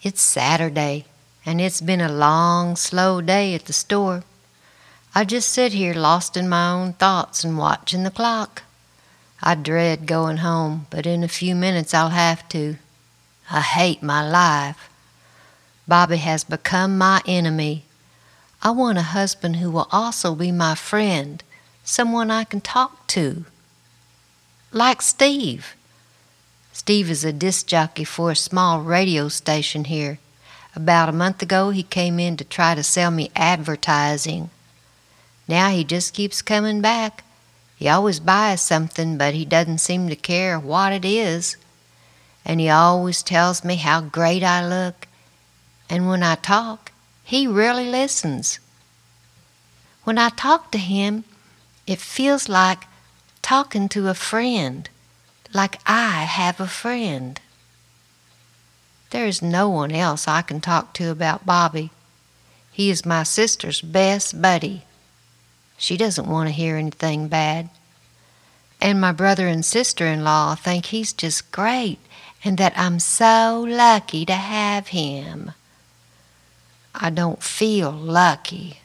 It's Saturday, and it's been a long, slow day at the store. I just sit here lost in my own thoughts and watching the clock. I dread going home, but in a few minutes I'll have to. I hate my life. Bobby has become my enemy. I want a husband who will also be my friend, someone I can talk to. Like Steve. Steve is a disc jockey for a small radio station here. About a month ago, he came in to try to sell me advertising. Now he just keeps coming back. He always buys something, but he doesn't seem to care what it is. And he always tells me how great I look. And when I talk, he really listens. When I talk to him, it feels like talking to a friend, like I have a friend. There is no one else I can talk to about Bobby. He is my sister's best buddy. She doesn't want to hear anything bad. And my brother and sister-in-law think he's just great and that I'm so lucky to have him. I don't feel lucky.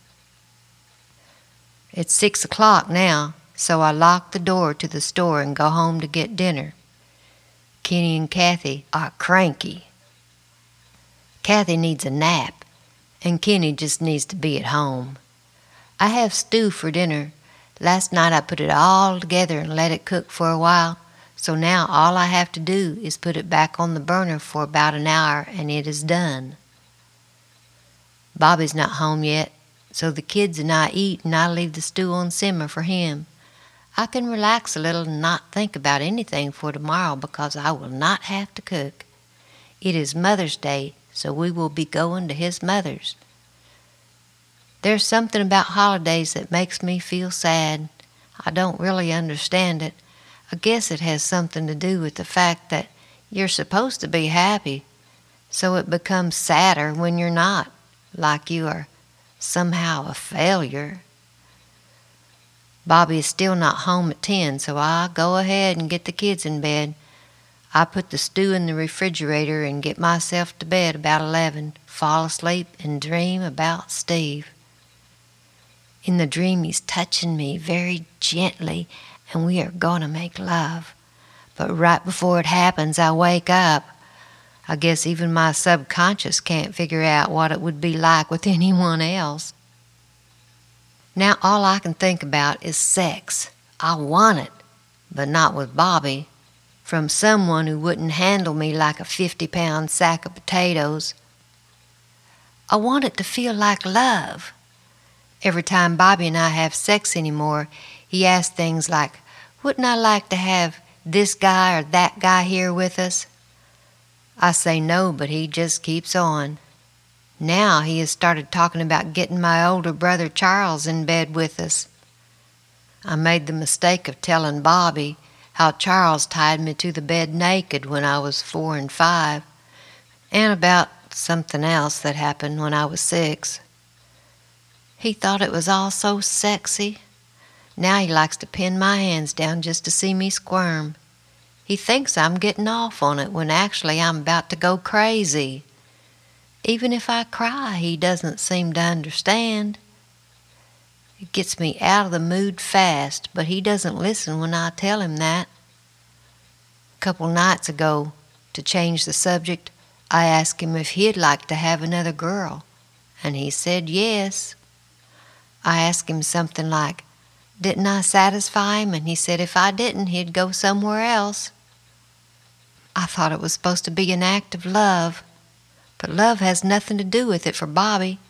It's 6 o'clock now, so I lock the door to the store and go home to get dinner. Kenny and Kathy are cranky. Kathy needs a nap, and Kenny just needs to be at home. I have stew for dinner. Last night I put it all together and let it cook for a while, so now all I have to do is put it back on the burner for about an hour and it is done. Bobby's not home yet, so the kids and I eat and I leave the stew on simmer for him. I can relax a little and not think about anything for tomorrow because I will not have to cook. It is Mother's Day, so we will be going to his mother's. There's something about holidays that makes me feel sad. I don't really understand it. I guess it has something to do with the fact that you're supposed to be happy, so it becomes sadder when you're not, like you are somehow a failure. Bobby is still not home at 10, so I go ahead and get the kids in bed. I put the stew in the refrigerator and get myself to bed about 11, fall asleep and dream about Steve. In the dream, he's touching me very gently, and we are going to make love. But right before it happens, I wake up. I guess even my subconscious can't figure out what it would be like with anyone else. Now all I can think about is sex. I want it, but not with Bobby. From someone who wouldn't handle me like a 50-pound sack of potatoes. I want it to feel like love. Every time Bobby and I have sex anymore, he asks things like, wouldn't I like to have this guy or that guy here with us? I say no, but he just keeps on. Now he has started talking about getting my older brother Charles in bed with us. I made the mistake of telling Bobby how Charles tied me to the bed naked when I was 4 and 5, and about something else that happened when I was 6. He thought it was all so sexy. Now he likes to pin my hands down just to see me squirm. He thinks I'm getting off on it when actually I'm about to go crazy. Even if I cry, he doesn't seem to understand. It gets me out of the mood fast, but he doesn't listen when I tell him that. A couple nights ago, to change the subject, I asked him if he'd like to have another girl, and he said yes. I asked him something like, didn't I satisfy him? And he said if I didn't, he'd go somewhere else. I thought it was supposed to be an act of love, but love has nothing to do with it for Bobby.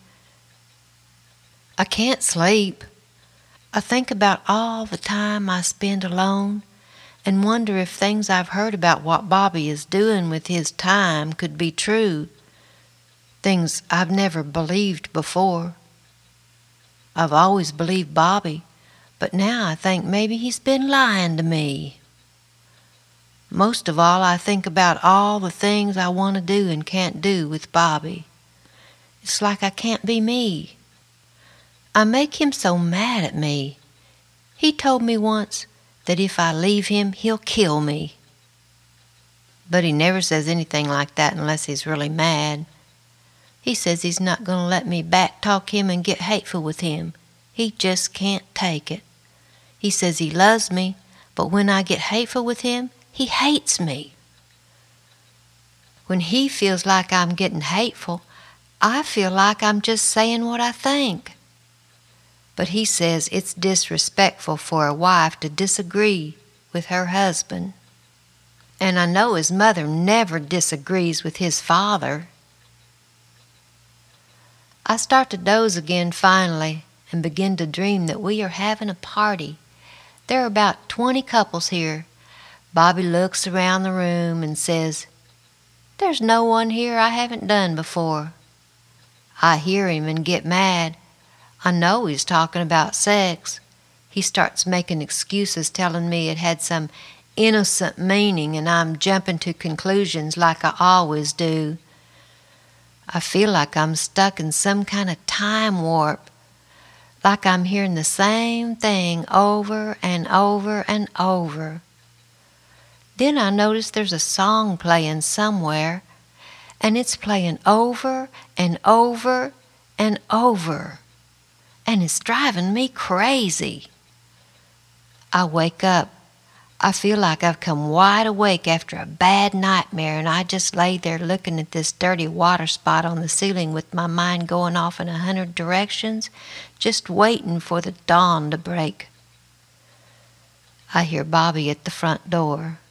I can't sleep. I think about all the time I spend alone and wonder if things I've heard about what Bobby is doing with his time could be true, things I've never believed before. I've always believed Bobby, but now I think maybe he's been lying to me. Most of all, I think about all the things I want to do and can't do with Bobby. It's like I can't be me. I make him so mad at me. He told me once that if I leave him, he'll kill me. But he never says anything like that unless he's really mad. He says he's not going to let me backtalk him and get hateful with him. He just can't take it. He says he loves me, but when I get hateful with him, he hates me. When he feels like I'm getting hateful, I feel like I'm just saying what I think. But he says it's disrespectful for a wife to disagree with her husband. And I know his mother never disagrees with his father. I start to doze again finally and begin to dream that we are having a party. There are about 20 couples here. Bobby looks around the room and says, "There's no one here I haven't done before." I hear him and get mad. I know he's talking about sex. He starts making excuses, telling me it had some innocent meaning, and I'm jumping to conclusions like I always do. I feel like I'm stuck in some kind of time warp, like I'm hearing the same thing over and over and over. Then I notice there's a song playing somewhere, and it's playing over and over and over, and it's driving me crazy. I wake up. I feel like I've come wide awake after a bad nightmare, and I just lay there looking at this dirty water spot on the ceiling with my mind going off in 100 directions, just waiting for the dawn to break. I hear Bobby at the front door.